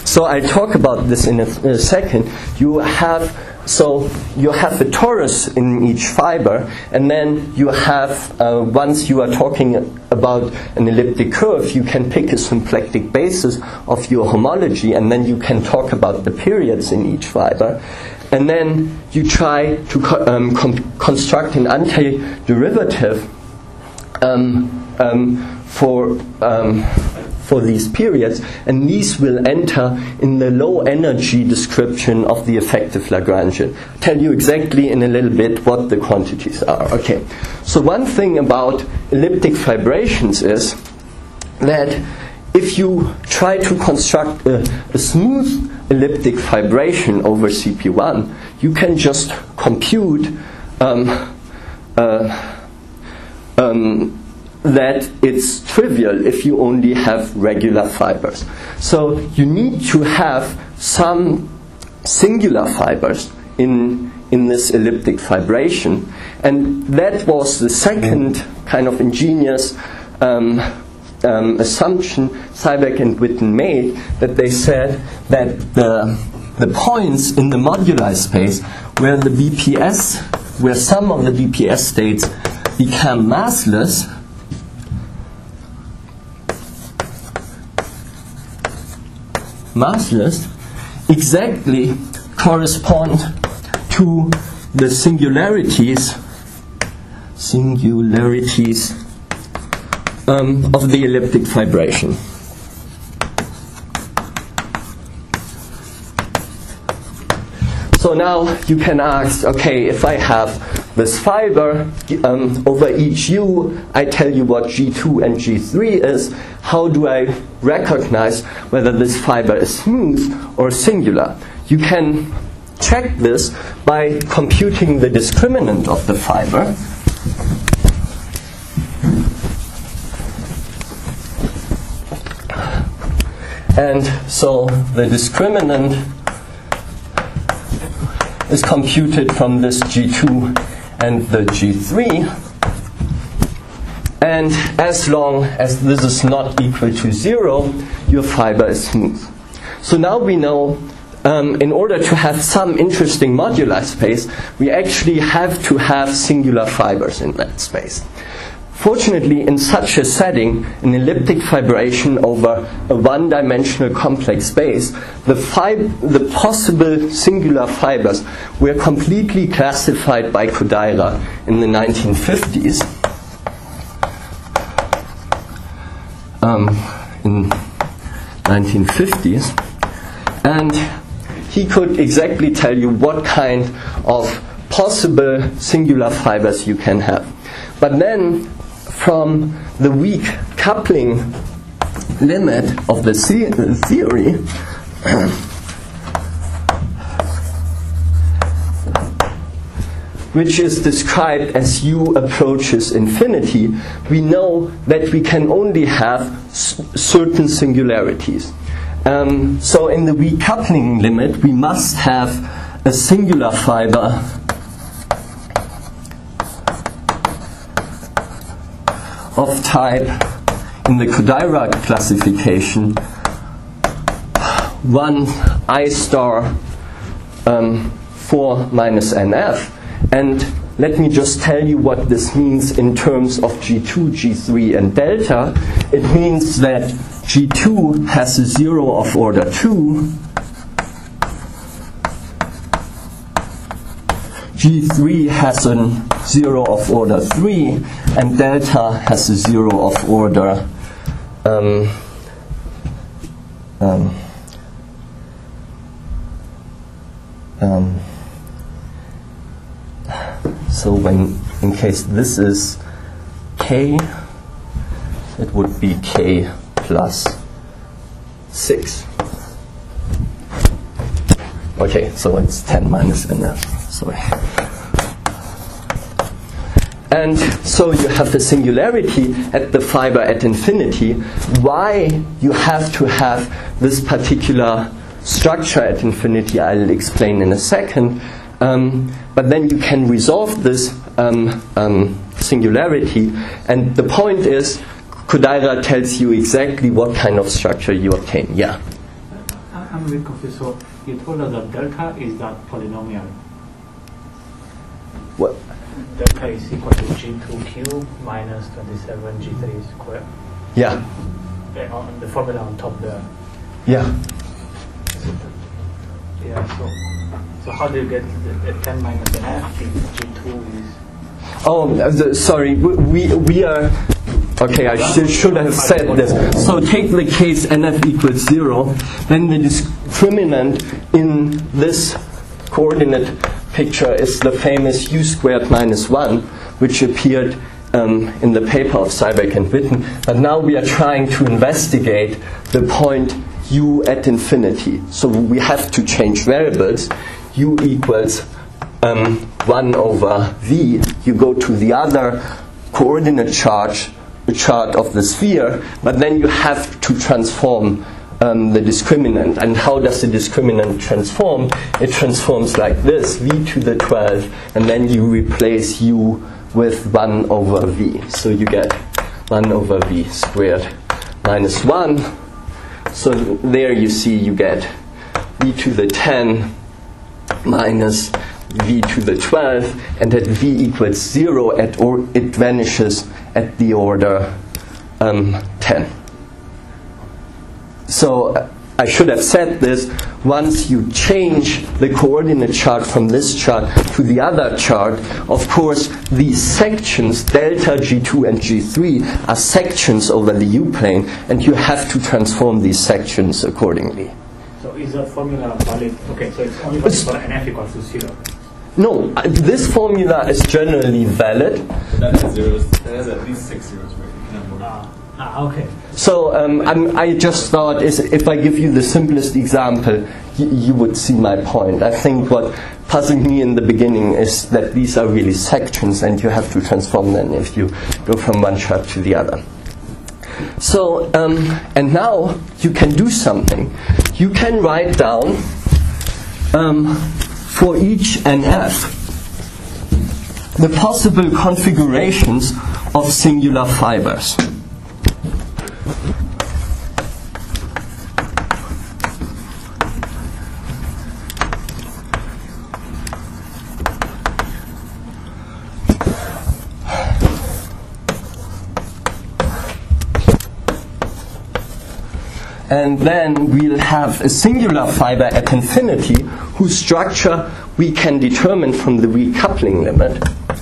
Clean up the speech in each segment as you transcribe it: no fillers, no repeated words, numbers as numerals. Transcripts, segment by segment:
So I'll talk about this in a second. You have a torus in each fiber, and then you have, once you are talking about an elliptic curve, you can pick a symplectic basis of your homology, and then you can talk about the periods in each fiber. And then you try to construct an antiderivative for these periods, and these will enter in the low energy description of the effective Lagrangian. I'll tell you exactly in a little bit what the quantities are. Okay. So one thing about elliptic fibrations is that if you try to construct a smooth elliptic fibration over CP1, you can just compute that it's trivial if you only have regular fibers. So you need to have some singular fibers in this elliptic fibration, and that was the second kind of ingenious assumption Seiberg and Witten made, that they said that the points in the moduli space where some of the BPS states become massless exactly correspond to the singularities of the elliptic fibration. So now you can ask, okay, if I have this fiber over each U, I tell you what G2 and G3 is. How do I recognize whether this fiber is smooth or singular? You can check this by computing the discriminant of the fiber. And so the discriminant is computed from this G2 and the G3. And as long as this is not equal to 0, your fiber is smooth. So now we know in order to have some interesting moduli space, we actually have to have singular fibers in that space. Fortunately, in such a setting, an elliptic fibration over a one-dimensional complex space, the possible singular fibers were completely classified by Kodaira in the 1950s. And he could exactly tell you what kind of possible singular fibers you can have. But then, from the weak coupling limit of the theory, which is described as U approaches infinity, we know that we can only have certain singularities. So in the weak coupling limit, we must have a singular fiber of type, in the Kodaira classification, 1 I star 4 minus NF. And let me just tell you what this means in terms of G2, G3, and delta. It means that G2 has a 0 of order 2, G3 has a 0 of order 3, and delta has a 0 of order so when, in case this is K, it would be K plus 6. Okay, so it's 10 minus NF, sorry. And so you have the singularity at the fiber at infinity. Why you have to have this particular structure at infinity, I'll explain in a second. But then you can resolve this singularity, and the point is, Kodaira tells you exactly what kind of structure you obtain. Yeah? How I'm a bit confused. So you told us that delta is that polynomial. What? Delta is equal to G2 cube minus 27 G3 squared. Yeah. On the formula on top there. Yeah. Yeah. So how do you get the 10 minus an f if G2 is? Oh, sorry. We are. Okay, I should have said this. So take the case nf equals 0, then the discriminant in this coordinate picture is the famous u squared minus 1, which appeared in the paper of Seiberg and Witten. But now we are trying to investigate the point u at infinity. So we have to change variables. U equals 1 over v. You go to the other coordinate chart of the sphere, but then you have to transform the discriminant. And how does the discriminant transform? It transforms like this, v to the 12, and then you replace u with 1 over v. So you get 1 over v squared minus 1. So there you see you get v to the 10 minus v to the 12, and at v equals 0, it vanishes at the order 10. So I should have said this, once you change the coordinate chart from this chart to the other chart, of course these sections, delta, G2 and G3, are sections over the u-plane, and you have to transform these sections accordingly. So is that formula valid? Okay, so it's only valid for nf equals to 0. No, this formula is generally valid. That has zeros. That has at least 6 zeros, right? You can have more. Okay. So I just thought if I give you the simplest example, you would see my point. I think what puzzled me in the beginning is that these are really sections, and you have to transform them if you go from one chart to the other. So, and now you can do something. You can write down for each nf the possible configurations of singular fibers. And then we'll have a singular fiber at infinity whose structure we can determine from the recoupling limit.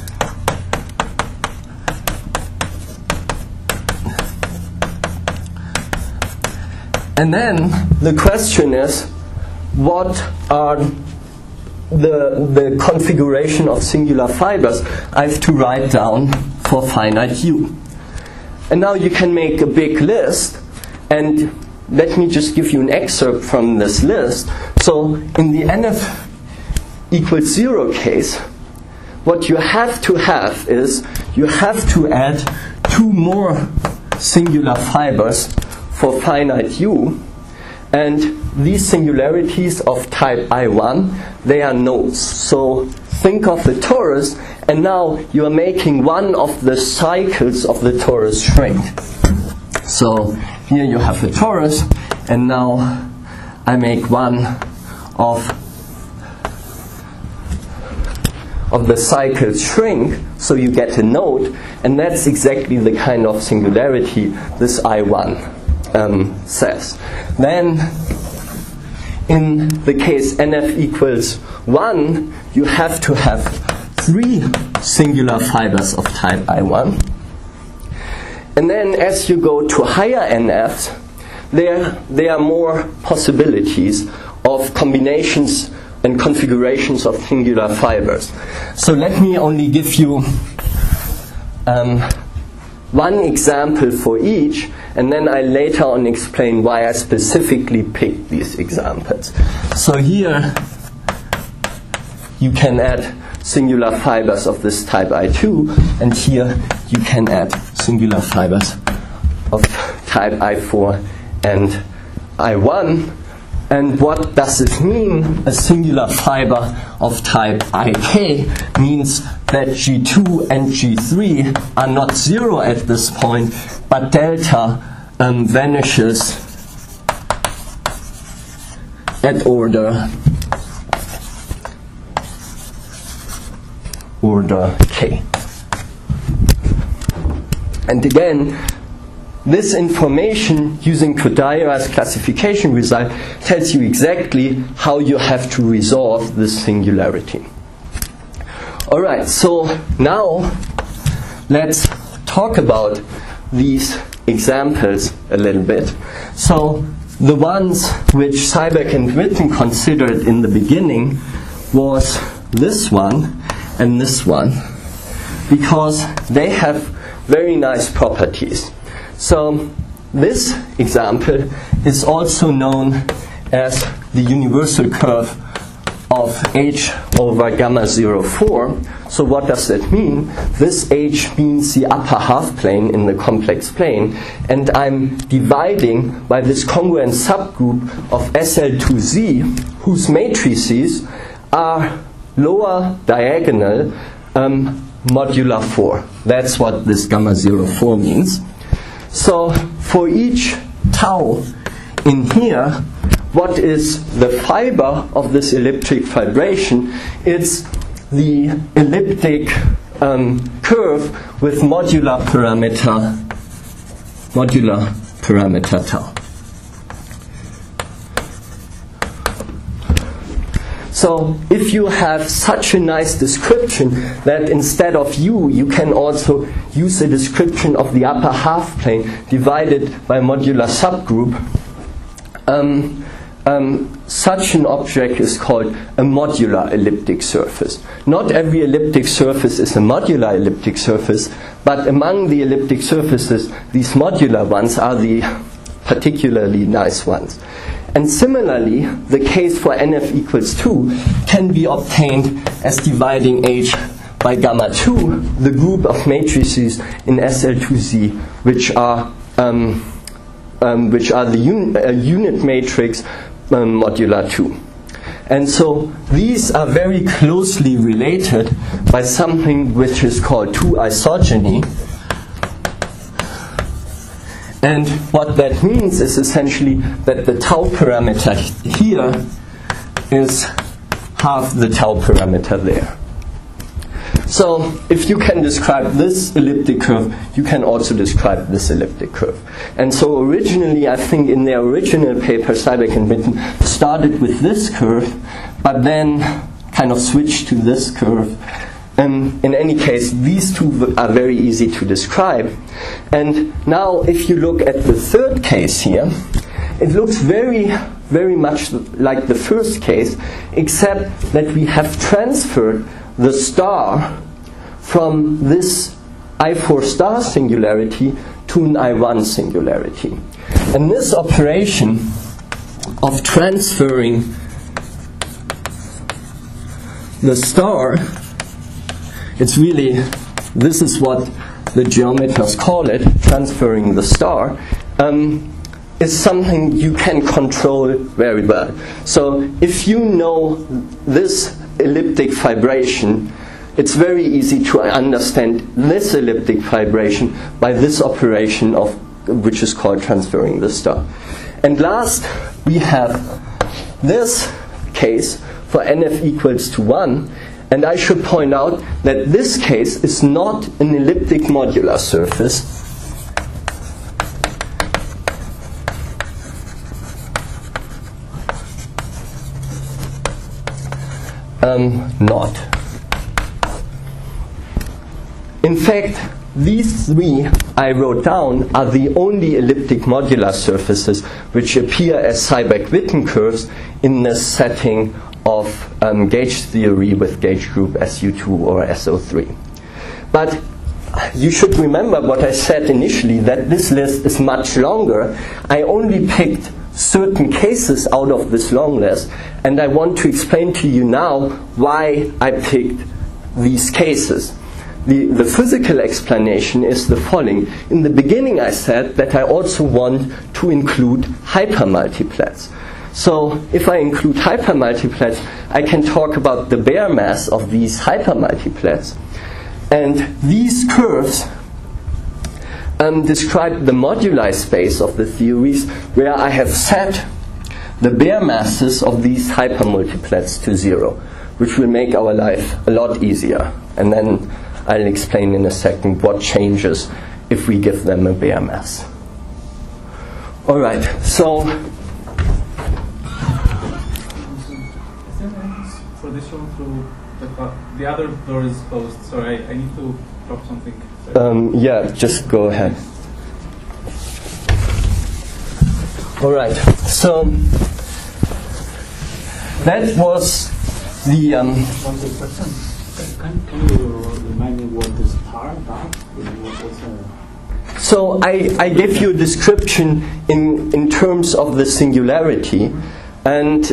And then the question is, what are the configuration of singular fibers I have to write down for finite u? And now you can make a big list, and let me just give you an excerpt from this list. So in the nf equals 0 case, what you have to have is you have to add 2 more singular fibers for finite u, and these singularities of type I1, they are nodes. So think of the torus, and now you are making one of the cycles of the torus shrink. So here you have the torus, and now I make one of the cycles shrink, so you get a node, and that's exactly the kind of singularity this I1 says. Then in the case nf equals 1, you have to have 3 singular fibers of type I1. And then as you go to higher nfs, there are more possibilities of combinations and configurations of singular fibers. So let me only give you one example for each, and then I later on explain why I specifically picked these examples. So here you can add singular fibers of this type I2, and here you can add singular fibers of type I4 and I1. And what does it mean? A singular fiber of type IK means that G2 and G3 are not 0 at this point, but delta vanishes at order k. And again, this information using Kodaira's classification result tells you exactly how you have to resolve this singularity. Alright, so now let's talk about these examples a little bit. So the ones which Seiberg and Witten considered in the beginning was this one and this one, because they have very nice properties. So this example is also known as the universal curve of H over gamma 0, 4. So what does that mean? This H means the upper half plane in the complex plane, and I'm dividing by this congruent subgroup of SL2Z, whose matrices are lower diagonal modular 4. That's what this gamma 0, 4 means. So for each tau in here, what is the fiber of this elliptic fibration? It's the elliptic curve with modular parameter tau. So if you have such a nice description that instead of you can also use a description of the upper half plane divided by modular subgroup, such an object is called a modular elliptic surface. Not every elliptic surface is a modular elliptic surface, but among the elliptic surfaces, these modular ones are the particularly nice ones. And similarly, the case for NF equals 2 can be obtained as dividing H by gamma 2, the group of matrices in SL2Z, which are the unit matrix modular 2. And so these are very closely related by something which is called 2-isogeny. And what that means is essentially that the tau parameter here is half the tau parameter there. So if you can describe this elliptic curve, you can also describe this elliptic curve. And so originally, I think in their original paper, Seiberg and Witten started with this curve, but then kind of switched to this curve. In any case, these two are very easy to describe. And now if you look at the third case here, it looks very, very much like the first case, except that we have transferred the star from this I4 star singularity to an I1 singularity. And this operation of transferring the star, it's really, this is what the geometers call it, transferring the star, is something you can control very well. So if you know this elliptic fibration, it's very easy to understand this elliptic fibration by this operation of which is called transferring the star. And last, we have this case for NF equals to 1. And I should point out that this case is not an elliptic modular surface. Not. In fact, these three I wrote down are the only elliptic modular surfaces which appear as Seiberg-Witten curves in this setting of gauge theory with gauge group SU2 or SO3. But you should remember what I said initially, that this list is much longer. I only picked certain cases out of this long list, and I want to explain to you now why I picked these cases. The physical explanation is the following. In the beginning I said that I also want to include hypermultiplets. So if I include hypermultiplets, I can talk about the bare mass of these hypermultiplets. And these curves describe the moduli space of the theories where I have set the bare masses of these hypermultiplets to 0, which will make our life a lot easier. And then I'll explain in a second what changes if we give them a bare mass. All right, so for this one through the other door is closed. Sorry, I need to drop something. Yeah, just go ahead. All right, so that was the. Can you remind me what is tar about? So I gave you a description in terms of the singularity, and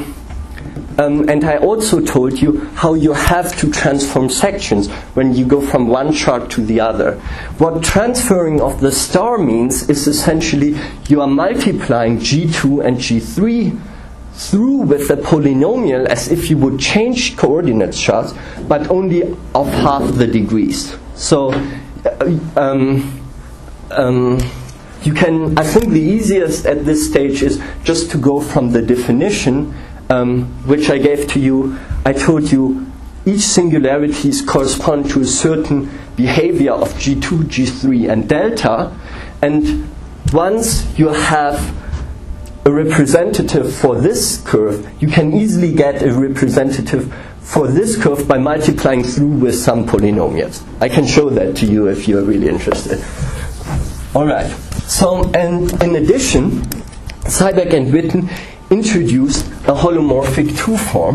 I also told you how you have to transform sections when you go from one chart to the other. What transferring of the star means is essentially you are multiplying G2 and G3 through with a polynomial as if you would change coordinate charts, but only of half the degrees. So you can, I think the easiest at this stage is just to go from the definition which I gave to you. I told you each singularities correspond to a certain behavior of G2, G3 and delta, and once you have a representative for this curve, you can easily get a representative for this curve by multiplying through with some polynomials. I can show that to you if you're really interested. Alright, so and in addition, Seiberg and Witten introduced a holomorphic 2 form,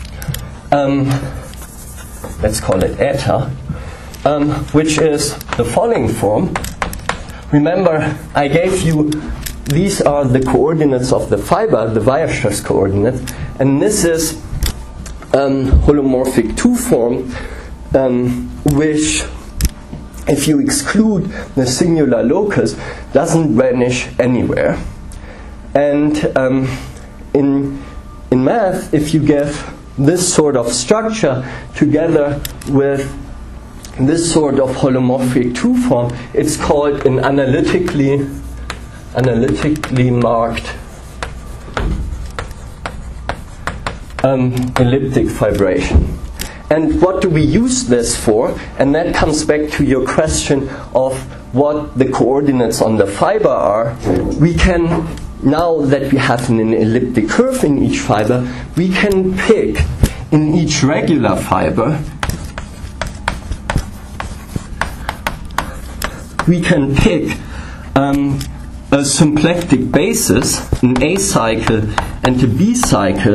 let's call it eta, which is the following form. Remember, I gave you, these are the coordinates of the fiber, the Weierstrass coordinates, and this is holomorphic 2 form, which, if you exclude the singular locus, doesn't vanish anywhere. And in math, if you give this sort of structure together with this sort of holomorphic 2 form, it's called an analytically marked elliptic fibration. And what do we use this for? And that comes back to your question of what the coordinates on the fiber are. We can, now that we have an elliptic curve in each fiber, we can pick in each regular fiber, we can pick a symplectic basis, an A cycle and a B cycle,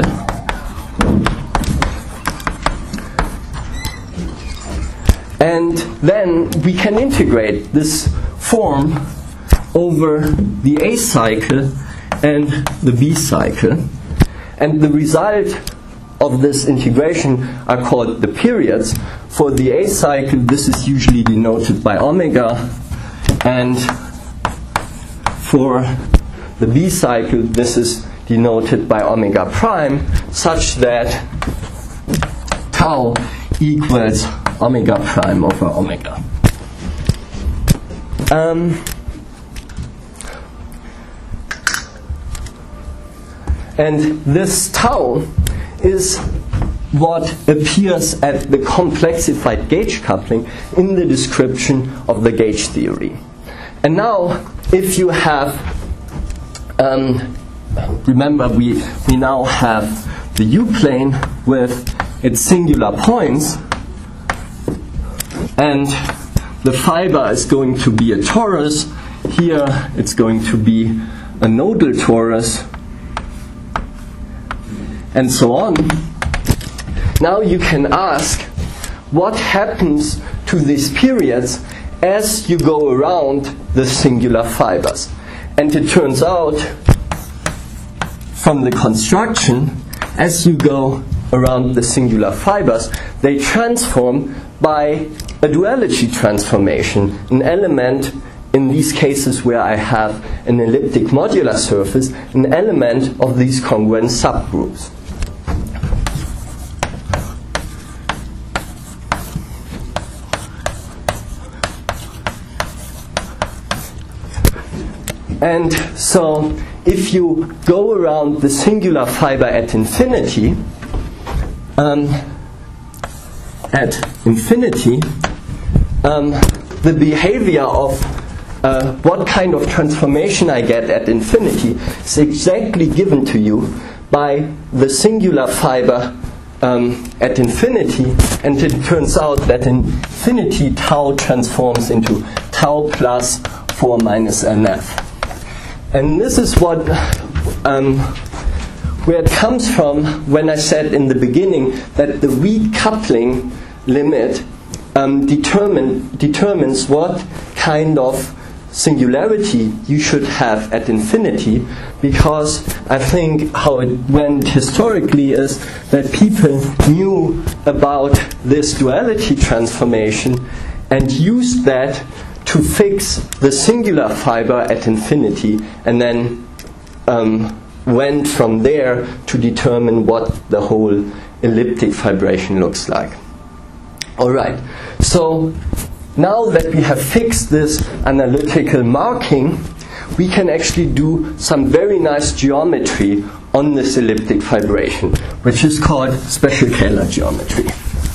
and then we can integrate this form over the A cycle and the B cycle, and the result of this integration are called the periods. For the A cycle, this is usually denoted by omega, and for the B cycle, this is denoted by omega prime, such that tau equals omega prime over omega. And this tau is what appears at the complexified gauge coupling in the description of the gauge theory. And now, if you have, remember we now have the U-plane with its singular points, and the fiber is going to be a torus. Here it's going to be a nodal torus, and so on. Now you can ask, what happens to these periods as you go around the singular fibers? And it turns out, from the construction, as you go around the singular fibers, they transform by a duality transformation. An element, in these cases where I have an elliptic modular surface, an element of these congruent subgroups. And so if you go around the singular fiber at infinity, the behavior of what kind of transformation I get at infinity is exactly given to you by the singular fiber at infinity, and it turns out that infinity tau transforms into tau plus 4 minus NF. And this is what where it comes from when I said in the beginning that the weak coupling limit determines what kind of singularity you should have at infinity, because I think how it went historically is that people knew about this duality transformation and used that to fix the singular fiber at infinity, and then went from there to determine what the whole elliptic fibration looks like. Alright, so now that we have fixed this analytical marking, we can actually do some very nice geometry on this elliptic fibration, which is called special Kähler geometry.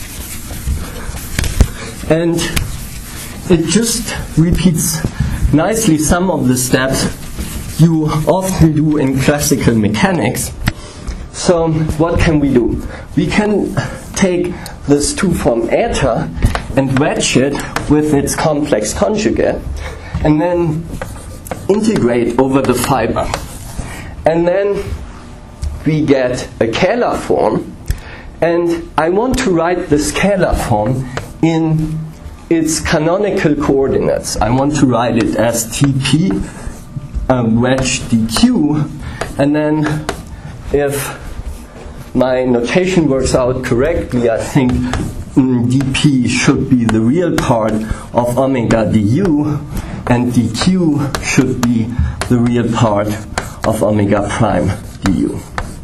And it just repeats nicely some of the steps you often do in classical mechanics. So what can we do? We can take this 2 form eta and wedge it with its complex conjugate, and then integrate over the fiber. And then we get a Kähler form, and I want to write this Kähler form in its canonical coordinates. I want to write it as TP wedge dq, and then if my notation works out correctly, I think dp should be the real part of omega du, and dq should be the real part of omega prime du.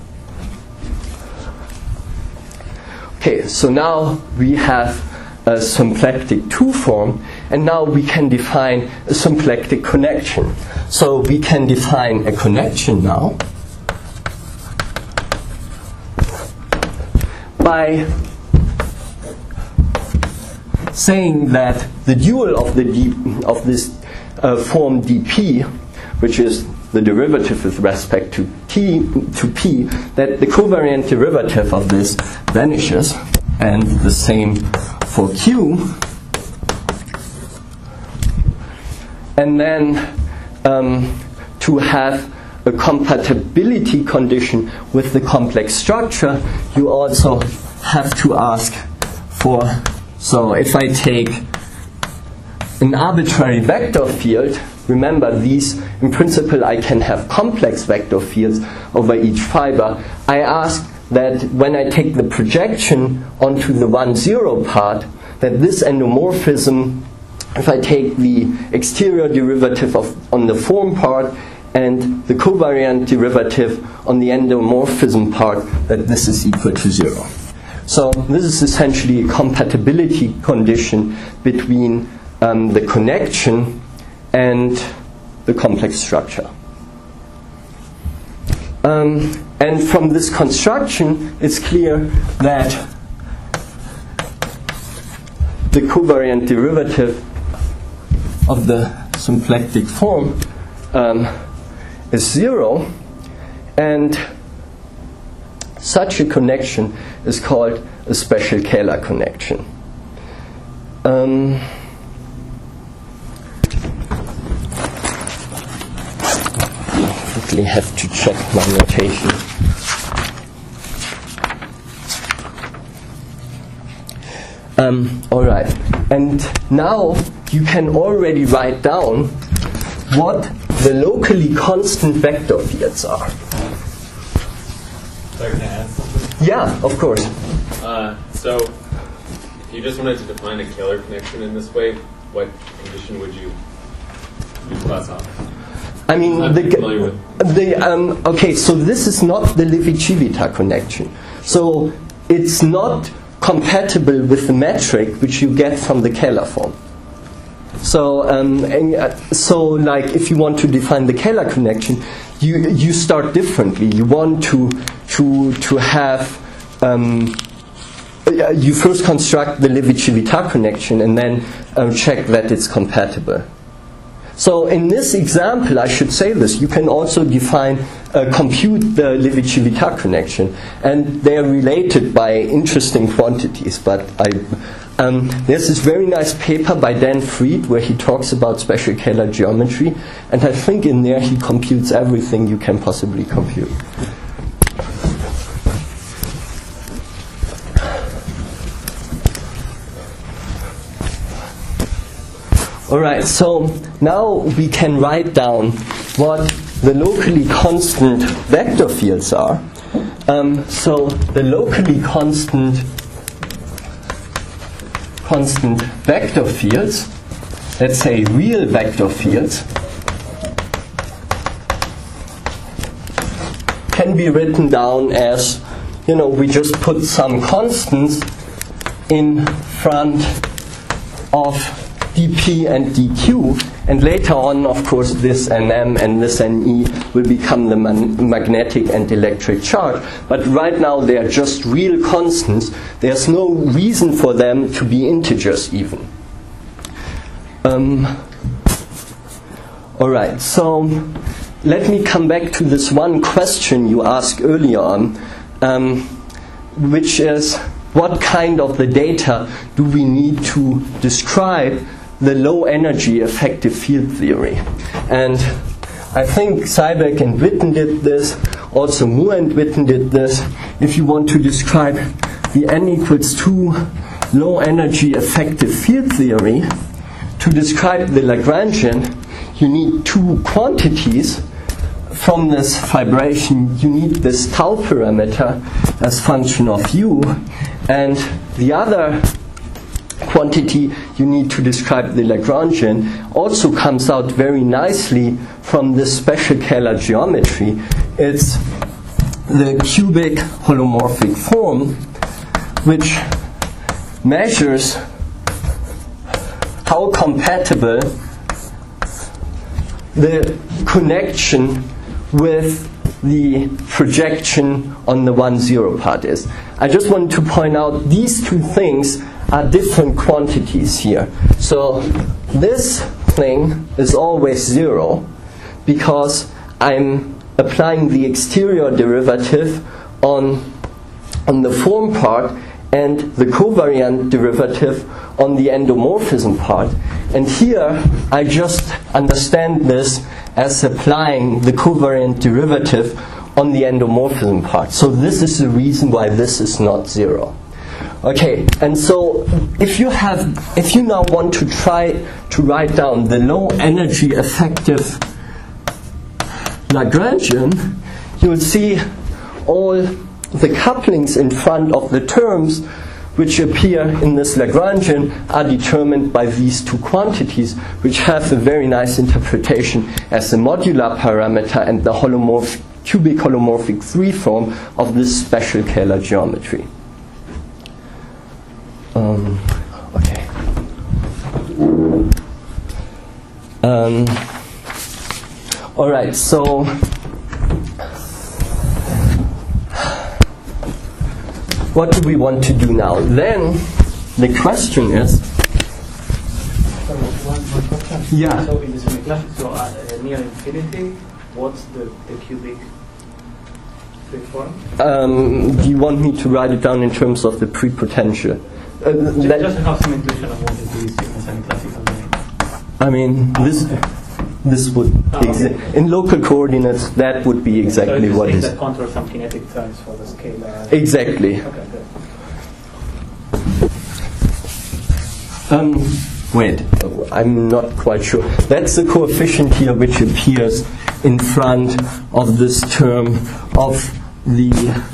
Okay, so now we have a symplectic 2 form, and now we can define a symplectic connection. So we can define a connection now by saying that the dual of this form dp, which is the derivative with respect to p, that the covariant derivative of this vanishes, and the same for q. And then to have a compatibility condition with the complex structure, you also have to ask for, so if I take an arbitrary vector field, remember these, in principle I can have complex vector fields over each fiber. I ask that when I take the projection onto the 1,0 part, that this endomorphism, if I take the exterior derivative on the form part and the covariant derivative on the endomorphism part, that this is equal to 0. So this is essentially a compatibility condition between the connection and the complex structure. And from this construction, it's clear that the covariant derivative of the symplectic form is 0, and such a connection is called a special Kähler connection. Quickly have to check my notation. All right, and now you can already write down what the locally constant vector fields are. Sorry, can I add something? Yeah, of course. So, if you just wanted to define a Kähler connection in this way, what condition would you class off? I mean, okay, so this is not the Levi-Civita connection. So it's not compatible with the metric which you get from the Kähler form. So, like if you want to define the Kähler connection, you start differently. You want to have you first construct the Levi-Civita connection and then check that it's compatible. So in this example, I should say this, you can also compute the Levi-Civita connection, and they are related by interesting quantities. But there's this very nice paper by Dan Fried where he talks about special Kähler geometry, and I think in there he computes everything you can possibly compute. Alright, so now we can write down what the locally constant vector fields are. So the locally constant vector fields, let's say real vector fields, can be written down as, we just put some constants in front of dp and dq, and later on, of course, this nm and this ne will become the magnetic and electric charge. But right now they are just real constants. There's no reason for them to be integers even. Alright, so let me come back to this one question you asked earlier on, which is, what kind of the data do we need to describe the low energy effective field theory? And I think Seiberg and Witten did this, also Moore and Witten did this. If you want to describe the n equals 2 low energy effective field theory, to describe the Lagrangian, you need two quantities. From this vibration, you need this tau parameter as function of u, and the other quantity you need to describe the Lagrangian also comes out very nicely from this special Kähler geometry. It's the cubic holomorphic form, which measures how compatible the connection with the projection on the 1-0 part is. I just want to point out these two things are different quantities here. So this thing is always 0 because I'm applying the exterior derivative on the form part and the covariant derivative on the endomorphism part. And here I just understand this as applying the covariant derivative on the endomorphism part. So this is the reason why this is not 0. Okay, and so if you now want to try to write down the low energy effective Lagrangian, you will see all the couplings in front of the terms which appear in this Lagrangian are determined by these two quantities, which have a very nice interpretation as the modular parameter and the cubic holomorphic 3 form of this special Kähler geometry. Okay. All right, so what do we want to do now? Then the question is, one question. Yeah. So in the semi-classic, so near infinity, what's the cubic form? Do you want me to write it down in terms of the prepotential? Just have some intuition of what it is in the semi-classical domain. I mean, this would in local coordinates, that would be exactly what is. That contours some kinetic terms for the scalar. Exactly. Okay, good. Wait, I'm not quite sure. That's the coefficient here which appears in front of this term of the.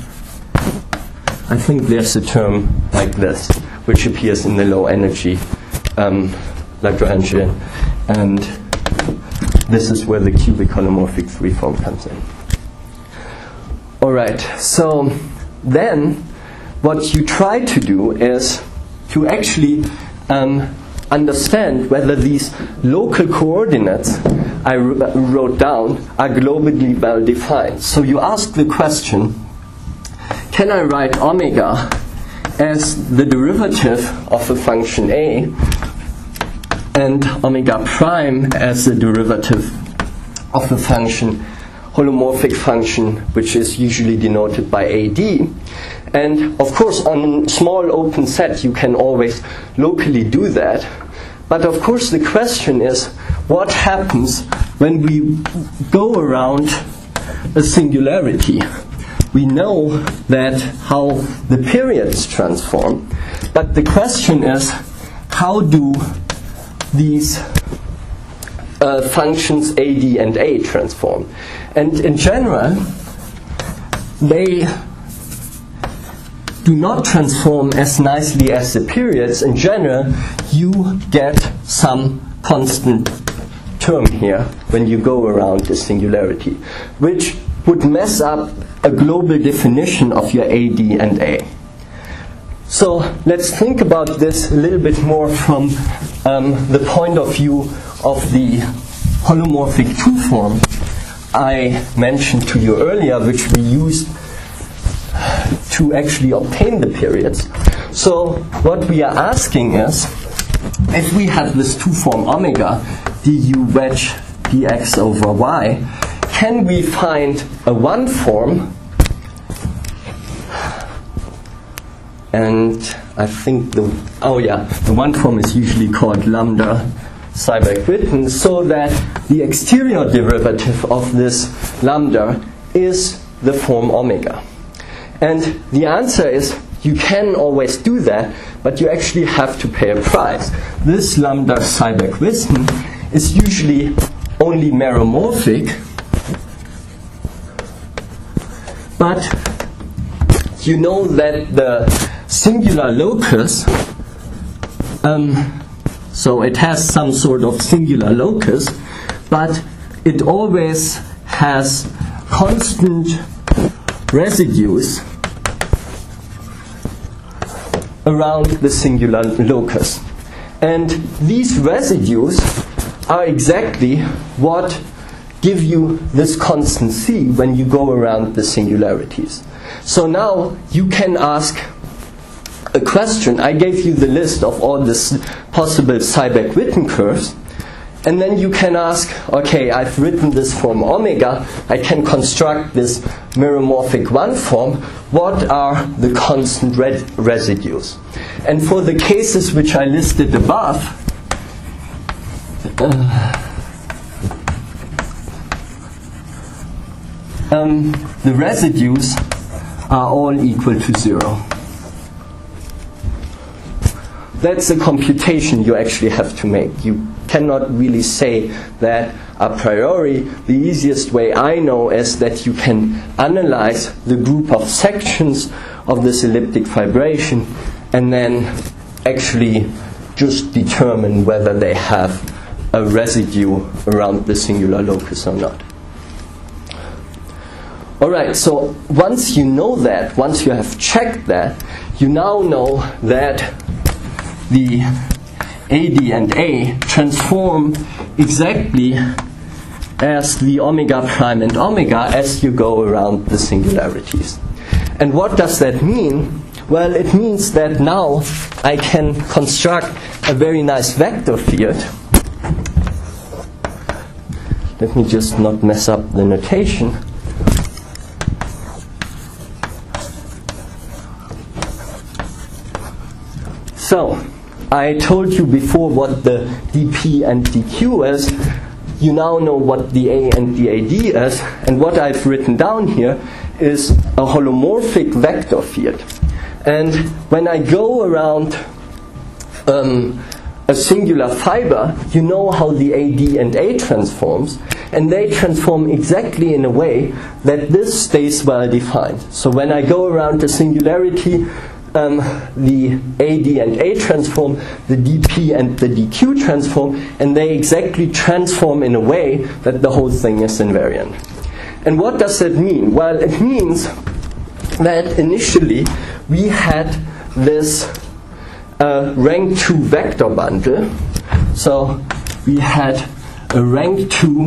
I think there's a term like this which appears in the low energy Lagrangian, and this is where the cubic holomorphic 3 form comes in. Alright, so then what you try to do is to actually understand whether these local coordinates I wrote down are globally well defined. So you ask the question, can I write omega as the derivative of a function A and omega prime as the derivative of a function, holomorphic function, which is usually denoted by AD. And of course, on a small open set, you can always locally do that. But of course, the question is, what happens when we go around a singularity? We know that how the periods transform, but the question is, how do these functions AD and A transform? And in general, they do not transform as nicely as the periods. In general, you get some constant term here when you go around the singularity, which would mess up a global definition of your AD and A. So let's think about this a little bit more from the point of view of the holomorphic 2 form I mentioned to you earlier, which we used to actually obtain the periods. So what we are asking is, if we have this 2 form omega du wedge dx over y, can we find a 1 form? And I think the 1 form is usually called lambda Seiberg-Witten, so that the exterior derivative of this lambda is the form omega. And the answer is, you can always do that, but you actually have to pay a price. This lambda Seiberg-Witten is usually only meromorphic, but you know that the singular locus, so it has some sort of singular locus, but it always has constant residues around the singular locus. And these residues are exactly what give you this constant C when you go around the singularities. So now you can ask a question. I gave you the list of all the possible Seiberg-Witten curves, and then you can ask, okay, I've written this form omega, I can construct this meromorphic 1 form, what are the constant residues? And for the cases which I listed above, the residues are all equal to 0. That's a computation you actually have to make. You cannot really say that a priori. The easiest way I know is that you can analyze the group of sections of this elliptic fibration and then actually just determine whether they have a residue around the singular locus or not. Alright, so once you know that, once you have checked that, you now know that the AD and A transform exactly as the omega prime and omega as you go around the singularities. And what does that mean? Well, it means that now I can construct a very nice vector field. Let me just not mess up the notation. So, I told you before what the dp and dq is. You now know what the A and the AD is, and what I've written down here is a holomorphic vector field. And when I go around a singular fiber, you know how the AD and A transforms, and they transform exactly in a way that this stays well defined. So when I go around a singularity, the AD and A transform, the dp and the dq transform, and they exactly transform in a way that the whole thing is invariant. And what does that mean? Well, it means that initially we had this a rank 2 vector bundle. So we had a rank 2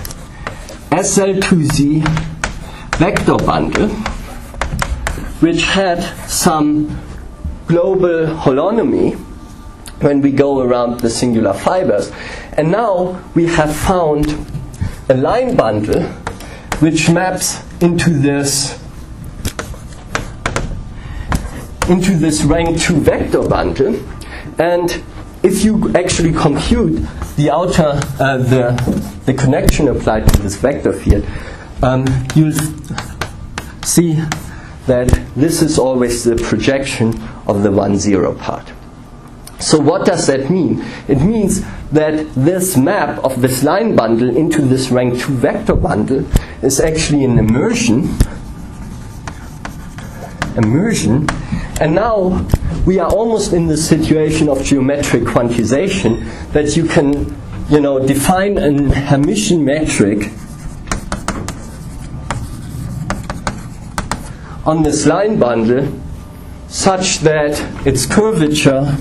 SL2Z vector bundle, which had some global holonomy when we go around the singular fibers. And now we have found a line bundle which maps into this rank 2 vector bundle. And if you actually compute the outer the connection applied to this vector field, you'll see that this is always the projection of the 1, 0 part. So what does that mean? It means that this map of this line bundle into this rank 2 vector bundle is actually an immersion. And now we are almost in the situation of geometric quantization, that you can, define a Hermitian metric on this line bundle such that its curvature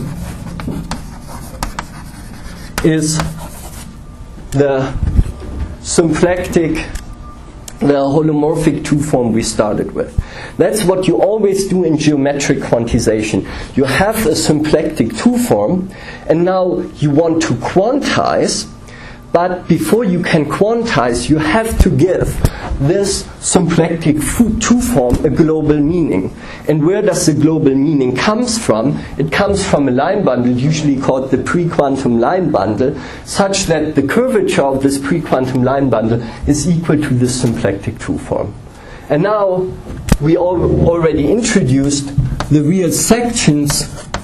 is the symplectic, the holomorphic 2 form we started with. That's what you always do in geometric quantization. You have a symplectic 2 form, and now you want to quantize, but before you can quantize, you have to give this symplectic 2 form a global meaning. And where does the global meaning comes from? It comes from a line bundle, usually called the pre-quantum line bundle, such that the curvature of this pre-quantum line bundle is equal to the symplectic 2 form. And now we already introduced the real sections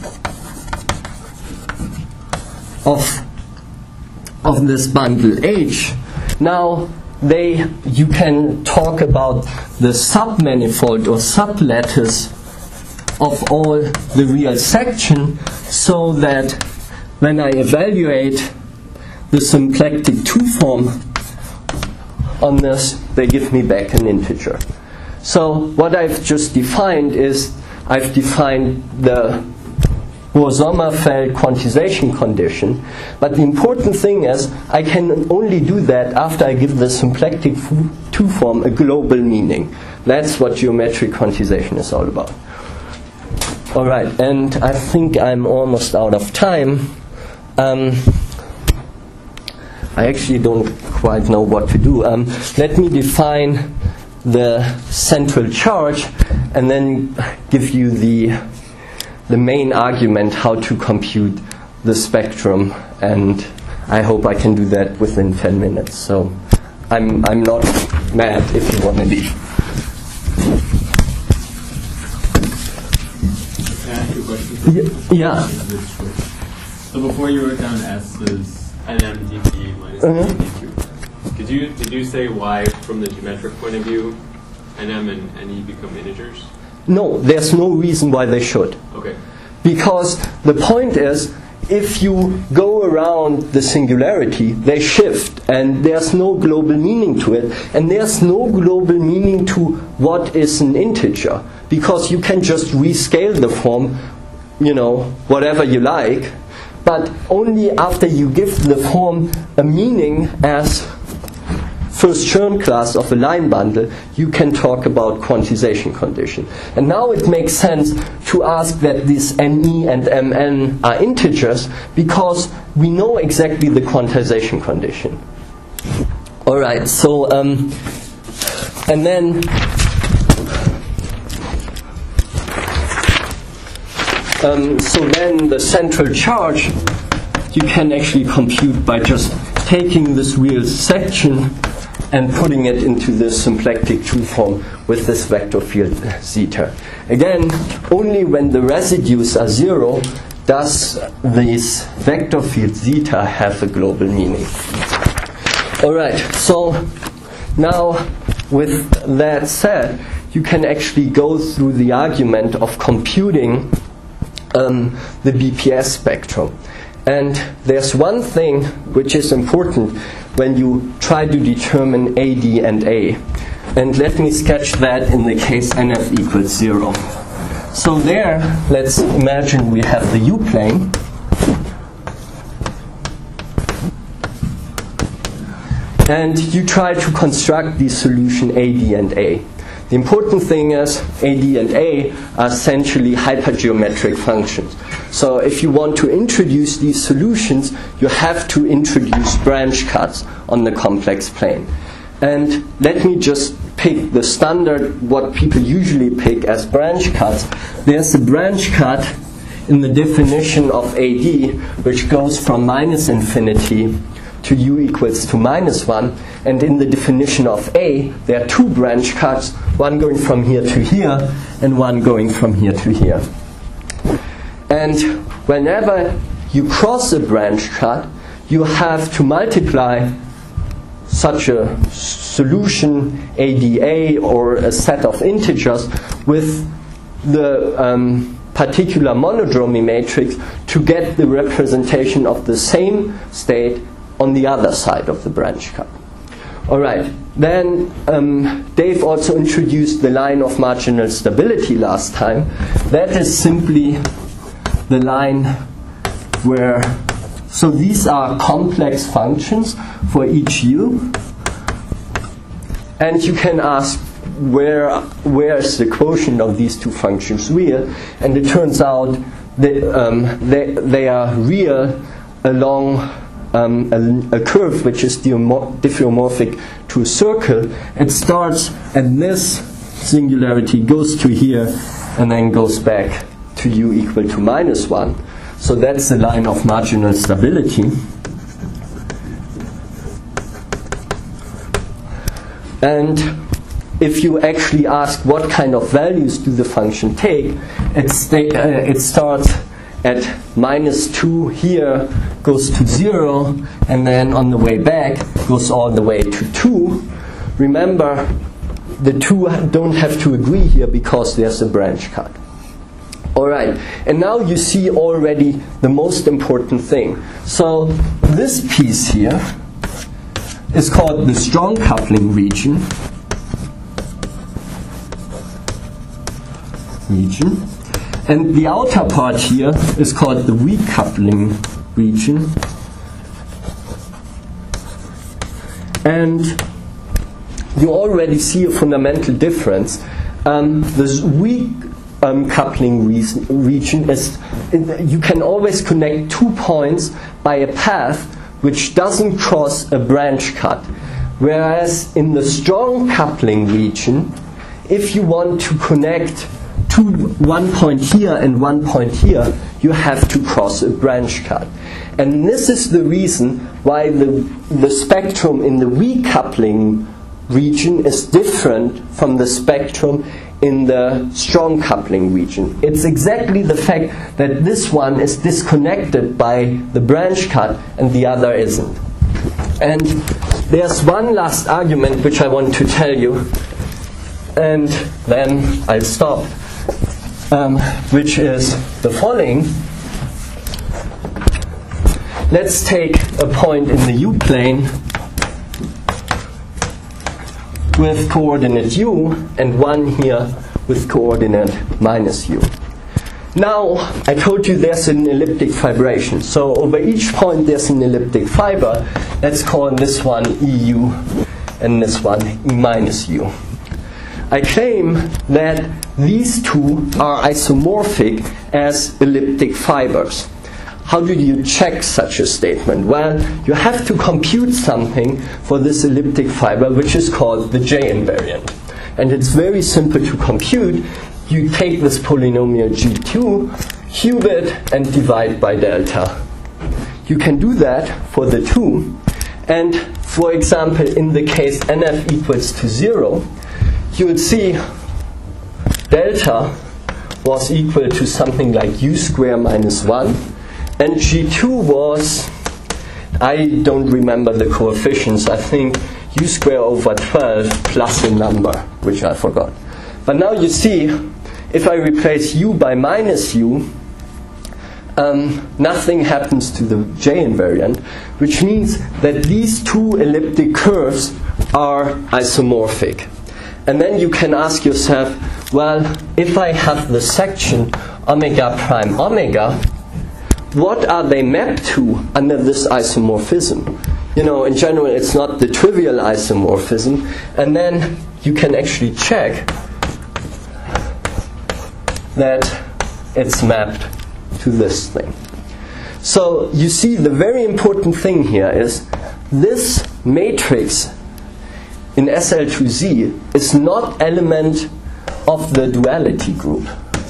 of this bundle H. Now you can talk about the submanifold or sublattice of all the real section, so that when I evaluate the symplectic 2 form on this, they give me back an integer. So what I've just defined is I've defined the Bohr-Sommerfeld quantization condition, but the important thing is I can only do that after I give the symplectic 2 form a global meaning. That's what geometric quantization is all about. Alright, and I think I'm almost out of time. I actually don't quite know what to do. Let me define the central charge and then give you the main argument how to compute the spectrum, and I hope I can do that within 10 minutes. So I'm not mad if you want to leave. Can I ask you a question? Yeah. So before you wrote down S as NM dp minus dp2, did you say why, from the geometric point of view, NM and NE become integers? No, there's no reason why they should. Okay. Because the point is, if you go around the singularity, they shift, and there's no global meaning to it, and there's no global meaning to what is an integer, because you can just rescale the form, whatever you like, but only after you give the form a meaning as first Chern class of a line bundle, you can talk about quantization condition. And now it makes sense to ask that these NE and MN are integers, because we know exactly the quantization condition. Alright, so and then the central charge you can actually compute by just taking this real section and putting it into this symplectic 2 form with this vector field zeta. Again, only when the residues are 0 does this vector field zeta have a global meaning. Alright, so now with that said, you can actually go through the argument of computing the BPS spectrum. And there's one thing which is important when you try to determine AD and A. And let me sketch that in the case NF equals 0. So there, let's imagine we have the U-plane. And you try to construct the solution AD and A. The important thing is AD and A are essentially hypergeometric functions. So if you want to introduce these solutions, you have to introduce branch cuts on the complex plane. And let me just pick the standard, what people usually pick as branch cuts. There's a branch cut in the definition of AD, which goes from -infinity to u equals to -1. And in the definition of A, there are two branch cuts, one going from here to here, and one going from here to here. And whenever you cross a branch cut, you have to multiply such a solution ADA or a set of integers with the particular monodromy matrix to get the representation of the same state on the other side of the branch cut. Alright, then Dave also introduced the line of marginal stability last time. That is simply the line where, so these are complex functions for each u, and you can ask where is the quotient of these two functions real, and it turns out that they are real along a curve which is diffeomorphic to a circle. It starts at this singularity, goes to here, and then goes back to u equal to -1. So that's the line of marginal stability. And if you actually ask what kind of values do the function take, it starts at -2 here, goes to 0, and then on the way back goes all the way to 2. Remember, the two don't have to agree here because there's a branch cut. Alright, and now you see already the most important thing. So this piece here is called the strong coupling region. And the outer part here is called the weak coupling region. And you already see a fundamental difference. This weak coupling region is, you can always connect 2 points by a path which doesn't cross a branch cut. Whereas in the strong coupling region, if you want to connect one point here and 1 point here, you have to cross a branch cut. And this is the reason why the spectrum in the weak coupling region is different from the spectrum in the strong coupling region. It's exactly the fact that this one is disconnected by the branch cut and the other isn't. And there's one last argument which I want to tell you, and then I'll stop, which is the following. Let's take a point in the u-plane with coordinate u and one here with coordinate -u. Now, I told you there's an elliptic fibration. So over each point there's an elliptic fiber. Let's call this one EU and this one E-u. I claim that these two are isomorphic as elliptic fibers. How do you check such a statement? Well, you have to compute something for this elliptic fiber, which is called the J invariant. And it's very simple to compute. You take this polynomial G2, cube it, and divide by delta. You can do that for the two. And for example, in the case NF equals to 0, you would see delta was equal to something like u squared minus 1. And G2 was, I don't remember the coefficients, I think u squared over 12 plus a number, which I forgot. But now you see, if I replace u by minus u, nothing happens to the J invariant, which means that these two elliptic curves are isomorphic. And then you can ask yourself, well, if I have the section omega prime omega, what are they mapped to under this isomorphism? You know, in general, it's not the trivial isomorphism, and then you can actually check that it's mapped to this thing. So you see, the very important thing here is this matrix in SL2Z is not element of the duality group.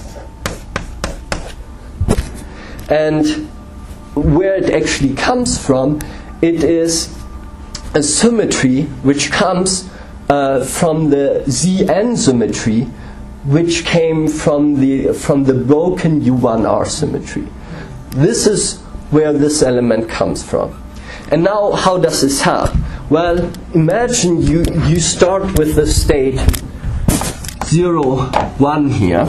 And where it actually comes from, it is a symmetry which comes from the Zn symmetry, which came from the broken U1R symmetry. This is where this element comes from. And now, how does this help? Well, imagine you start with the state 0, 1 here.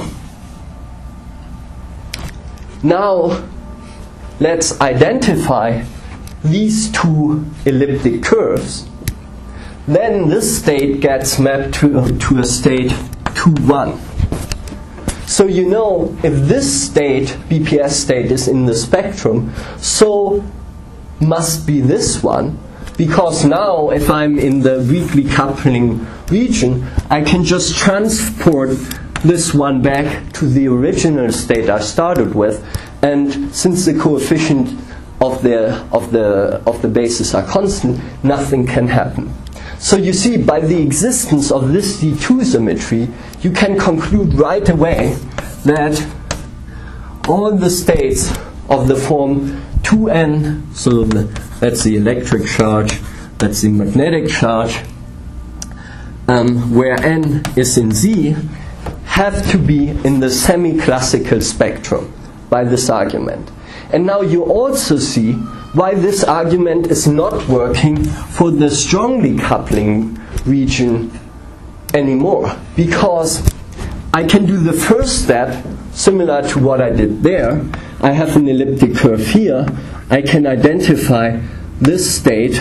Now, let's identify these two elliptic curves. Then this state gets mapped to a state 2, 1. So you know, if this state, BPS state, is in the spectrum, so must be this one, because now if I'm in the weakly coupling region, I can just transport this one back to the original state I started with, and since the coefficient of the bases are constant, nothing can happen. So you see, by the existence of this D2 symmetry, you can conclude right away that all the states of the form 2n, so that's the electric charge, that's the magnetic charge, where n is in Z, have to be in the semi-classical spectrum by this argument. And now you also see why this argument is not working for the strongly coupling region anymore. Because I can do the first step similar to what I did there. I have an elliptic curve here. I can identify this state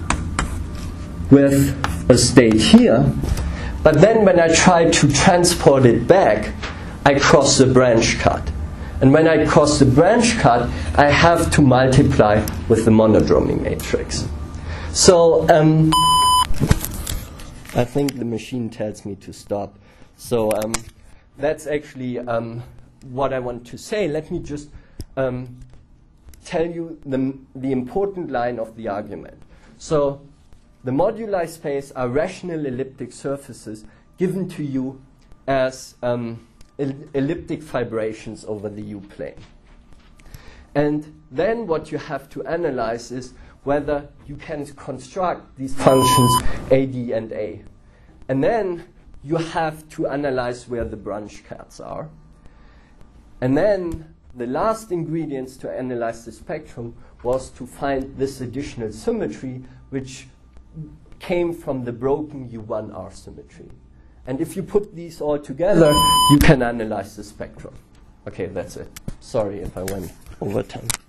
with a state here. But then when I try to transport it back, I cross the branch cut. And when I cross the branch cut, I have to multiply with the monodromy matrix. So I think the machine tells me to stop. So that's actually what I want to say. Let me just tell you the important line of the argument. So the moduli space are rational elliptic surfaces given to you as elliptic fibrations over the U-plane. And then what you have to analyze is whether you can construct these functions A, D, and A. And then you have to analyze where the branch cuts are. And then the last ingredients to analyze the spectrum was to find this additional symmetry, which came from the broken U1R symmetry. And if you put these all together, you can analyze the spectrum. Okay, that's it. Sorry if I went over time.